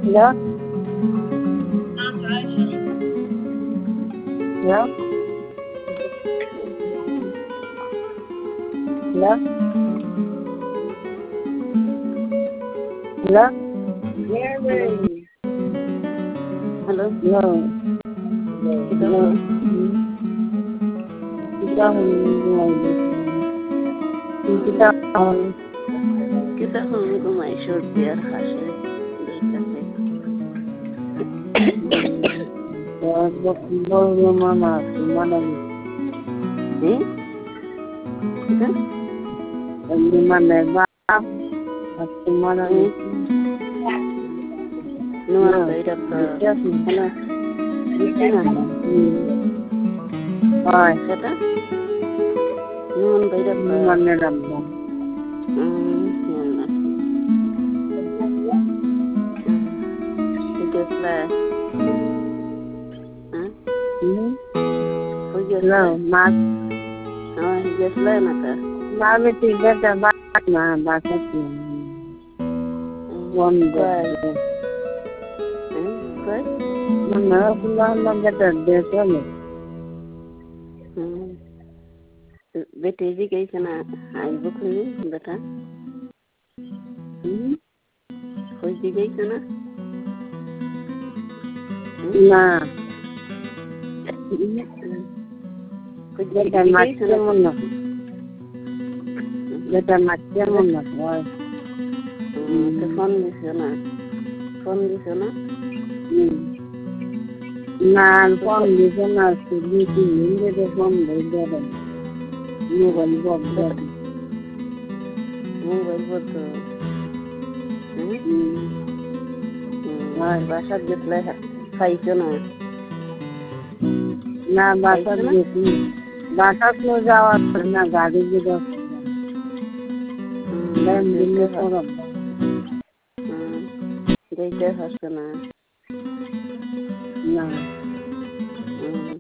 Hello? Hello? Hello? Hello? Hello. Hello. Hello? Kita Hello? Kita kita kumai short biar hasil dari mana? kita Mana mana nuan beda ke hello Justina Hai kata nuan beda ke mana rambo nuan itu lah Hello, mas just lah nata Mami tiga dapat na bakit one Good. day. Good. Mana pulang lagi terdekat ni. बेटे जी कैसे ना I book नहीं बता खोज दी गई था ना ना खोज दी बेटा गई macam था mana बेटा macam mana wah तो फोन दी से ना ना phone di sana di sini dia phone beda dah mobile box dah mobile पर तो भाषा जितला है खाइছো ना ना बात देखी बात को जावा ना गाड़ी की दो मैं मिलने को जैसे हंसना ना